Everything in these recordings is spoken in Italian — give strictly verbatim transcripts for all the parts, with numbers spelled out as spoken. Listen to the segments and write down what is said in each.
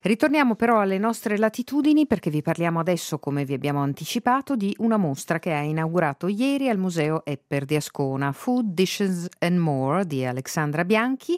Ritorniamo però alle nostre latitudini perché vi parliamo adesso, come vi abbiamo anticipato, di una mostra che ha inaugurato ieri al Museo Epper di Ascona, Food, Dishes and More di Alexandra Bianchi,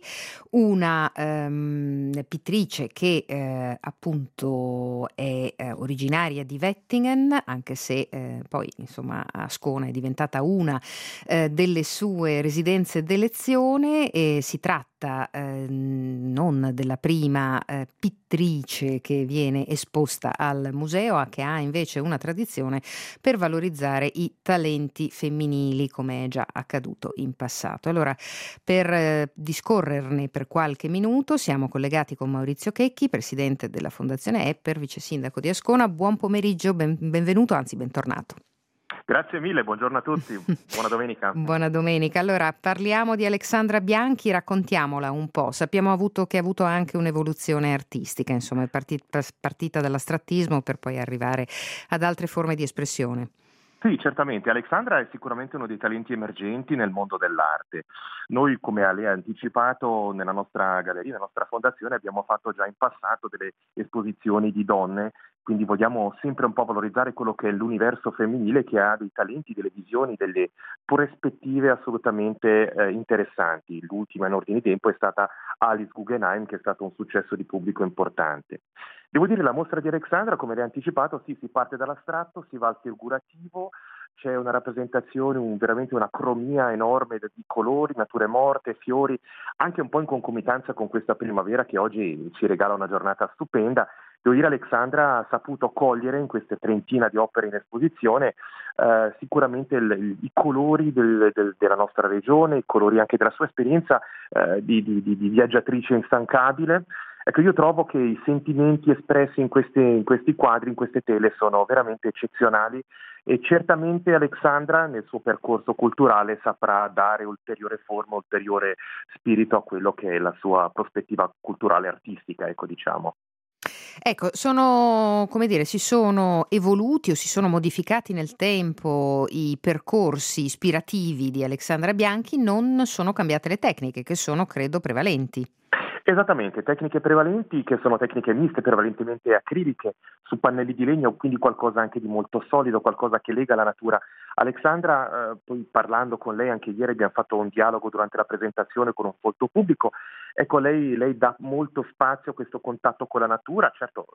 una ehm, pittrice che eh, appunto è eh, originaria di Wettingen, anche se eh, poi insomma Ascona è diventata una eh, delle sue residenze d'elezione e si tratta eh, non della prima eh, pittrice che viene esposta al museo, a che ha invece una tradizione per valorizzare i talenti femminili, come è già accaduto in passato. Allora, per eh, discorrerne per qualche minuto siamo collegati con Maurizio Checchi, presidente della Fondazione Epper, vice sindaco di Ascona. Buon pomeriggio, ben- benvenuto, anzi bentornato. Grazie mille, buongiorno a tutti, buona domenica. Buona domenica. Allora, parliamo di Alexandra Bianchi, raccontiamola un po'. Sappiamo avuto che ha avuto anche un'evoluzione artistica, insomma, è parti- partita dall'astrattismo per poi arrivare ad altre forme di espressione. Sì, certamente. Alexandra è sicuramente uno dei talenti emergenti nel mondo dell'arte. Noi, come lei ha anticipato, nella nostra galleria, nella nostra fondazione, abbiamo fatto già in passato delle esposizioni di donne, quindi vogliamo sempre un po' valorizzare quello che è l'universo femminile, che ha dei talenti, delle visioni, delle prospettive assolutamente eh, interessanti. L'ultima in ordine di tempo è stata Alice Guggenheim, che è stato un successo di pubblico importante. Devo dire, la mostra di Alexandra, come lei ha anticipato, sì, si parte dall'astratto, si va al figurativo, c'è una rappresentazione, un, veramente una cromia enorme di colori, nature morte, fiori, anche un po' in concomitanza con questa primavera che oggi ci regala una giornata stupenda. Devo dire, Alexandra ha saputo cogliere in queste trentina di opere in esposizione eh, sicuramente il, il, i colori del, del, della nostra regione, i colori anche della sua esperienza eh, di, di, di, di viaggiatrice instancabile. Ecco, io trovo che i sentimenti espressi in, queste, in questi quadri, in queste tele, sono veramente eccezionali e certamente Alexandra nel suo percorso culturale saprà dare ulteriore forma, ulteriore spirito a quello che è la sua prospettiva culturale artistica, ecco, diciamo. Ecco, sono, come dire, si sono evoluti o si sono modificati nel tempo i percorsi ispirativi di Alexandra Bianchi, non sono cambiate le tecniche, che sono, credo, prevalenti. Esattamente, tecniche prevalenti che sono tecniche miste, prevalentemente acriliche, su pannelli di legno, quindi qualcosa anche di molto solido, qualcosa che lega la natura. Alexandra, eh, poi parlando con lei anche ieri abbiamo fatto un dialogo durante la presentazione con un folto pubblico, ecco lei, lei dà molto spazio a questo contatto con la natura, certo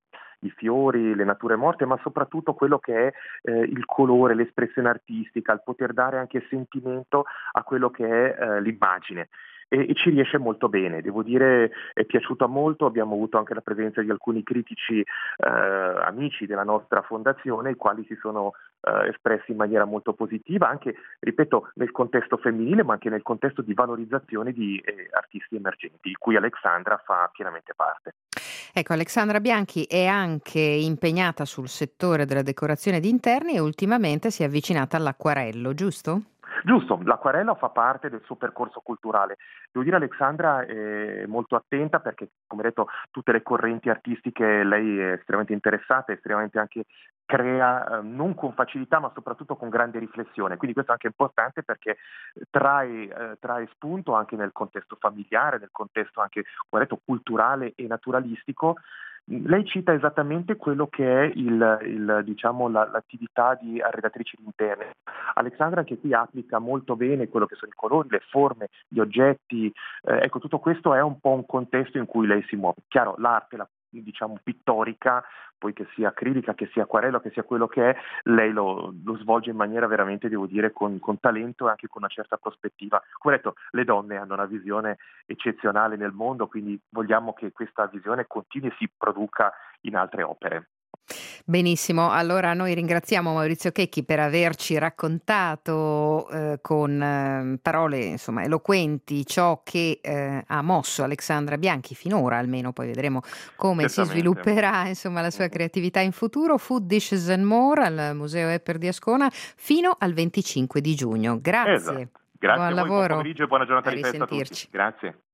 i fiori, le nature morte, ma soprattutto quello che è eh, il colore, l'espressione artistica, il poter dare anche sentimento a quello che è eh, l'immagine. E, e ci riesce molto bene, devo dire è piaciuta molto, abbiamo avuto anche la presenza di alcuni critici eh, amici della nostra fondazione, i quali si sono eh, espressi in maniera molto positiva, anche, ripeto, nel contesto femminile, ma anche nel contesto di valorizzazione di eh, artisti emergenti, di cui Alexandra fa pienamente parte. Ecco, Alexandra Bianchi è anche impegnata sul settore della decorazione di interni e ultimamente si è avvicinata all'acquarello, giusto? Giusto, l'acquarella fa parte del suo percorso culturale. Devo dire Alexandra è molto attenta perché, come detto, tutte le correnti artistiche lei è estremamente interessata, estremamente anche crea eh, non con facilità ma soprattutto con grande riflessione. Quindi questo è anche importante perché trae, eh, trae spunto anche nel contesto familiare, nel contesto anche, come detto, culturale e naturalistico. Lei cita esattamente quello che è il, il, diciamo, la, l'attività di arredatrice di interni. Alexandra anche qui applica molto bene quello che sono i colori, le forme, gli oggetti, eh, ecco tutto questo è un po' un contesto in cui lei si muove. Chiaro, l'arte, la, diciamo pittorica, poi che sia acrilica, che sia acquarello, che sia quello che è, lei lo, lo svolge in maniera veramente, devo dire, con, con talento e anche con una certa prospettiva. Come detto, le donne hanno una visione eccezionale nel mondo, quindi vogliamo che questa visione continui e si produca in altre opere. Benissimo, allora noi ringraziamo Maurizio Checchi per averci raccontato eh, con eh, parole insomma eloquenti ciò che eh, ha mosso Alexandra Bianchi finora, almeno poi vedremo come si Certamente. svilupperà insomma la sua Mhm. creatività in futuro. Food, Dishes and More al Museo Epper di Ascona fino al venticinque di giugno. Grazie, Esatto. Grazie buon a voi, buon lavoro, pomeriggio e buona giornata a di festa a tutti. risentirci. Grazie.